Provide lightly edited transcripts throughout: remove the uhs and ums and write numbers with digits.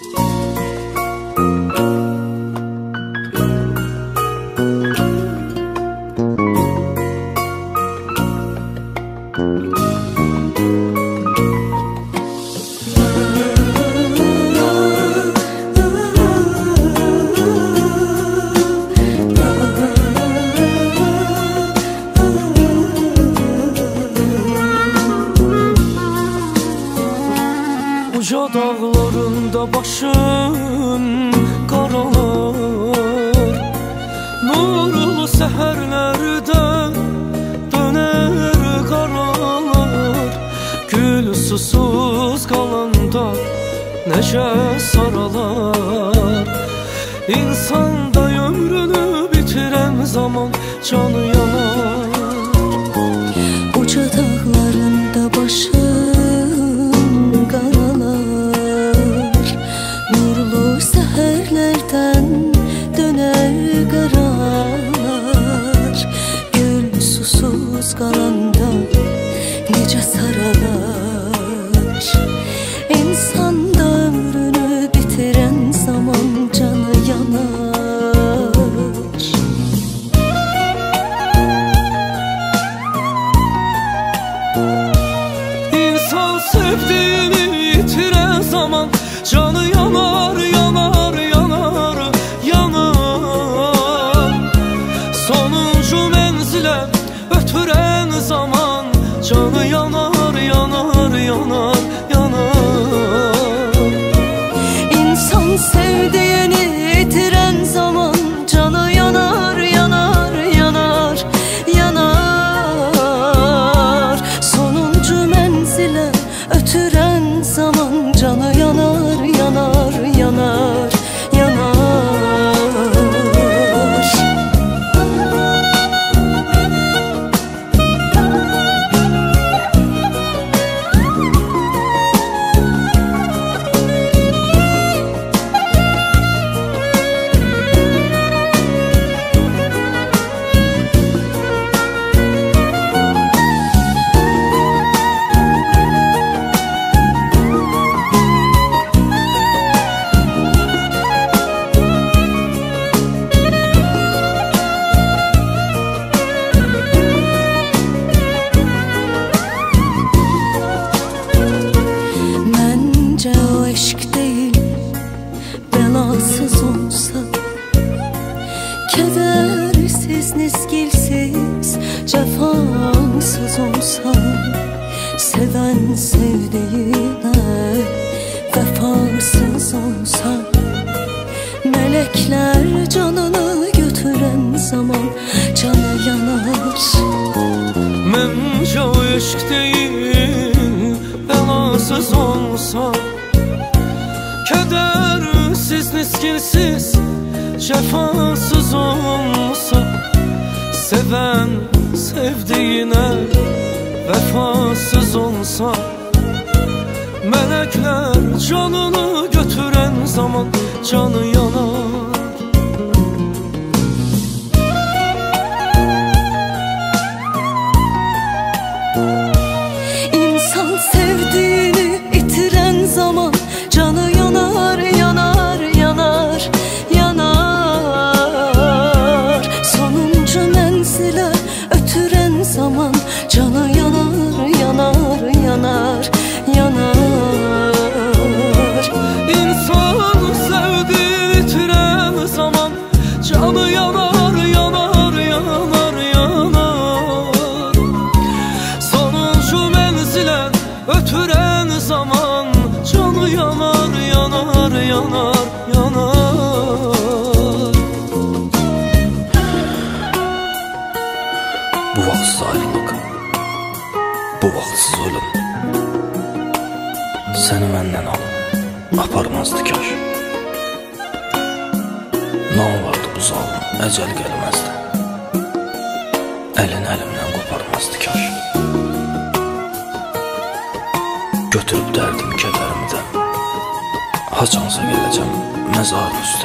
Uca dağlarında başım qaralar, nurlu səhərlərdə dönər qaralar. Gül susuz qalanda necə saralar. İnsan da ömrünü bitirən zaman canı yanar. Uca dağlarında başım qaralar, nurlu səhərlərdən dönər qaralar. Gül susuz qalanda necə saralar. İnsan da ömrünü bitirən zaman canı yanar. İnsan sevdiğini yitiren zaman canı yanar, yanar, yanar, yanar. Sonuncu menzile ötüren zaman canı yanar, yanar, yanar, yanar. İnsan sevdiğini yitiren zaman canı yanar, yanar, yanar, yanar. Sonuncu menzile ötüren zaman canı yanar, yanar, yanar, yanar. Bence o eşk değil, belasız olsa, kedersiz, nizgilsiz, cefasız olsa, seven sevdiğine vefasız olsa, melekler canını götüren zaman canı yanar. Bence o eşk değil, belasız olsa, kedersiz, nizgilsiz, cefasız olsa, seven sevdiğine vefasız olsa, melekler canını götüren zaman canı yanar. İnsan sevdiğini itiren zaman canı yanar, yanar, yanar, yanar. Sonuncu menzile ötüren zaman canı yanar, yanar, yanar, yanar. İnsan sevdiğini itiren zaman canı yanar, yanar, yanar, yanar. Sonuncu menzile ötüren zaman canı yanar, yanar, yanar, yanar. Bu vaxtsız ayrılıq, bu vaxtsız ölüm səni məndən alıb aparmazdı kaş. Nə olardı bu zalım, əcəl gəlməzdi, əlin əlimdən qoparmazdı kaş. Götürüb dərdim, kədərimi də, haçansa gələcəm məzarın üstə.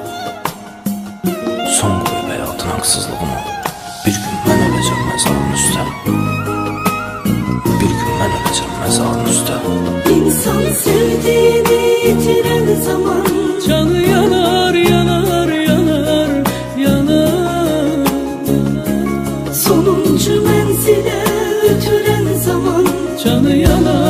Son qoyub həyatın haqsızlığımı, bir gün mən öləcəm məzarın üstə. Bir gün mən öləcəm məzarın üstə. İnsan sevdiğini yitiren zaman canı yanar yanar yanar yanar. Sonuncu menzile ötüren zaman Canı yanar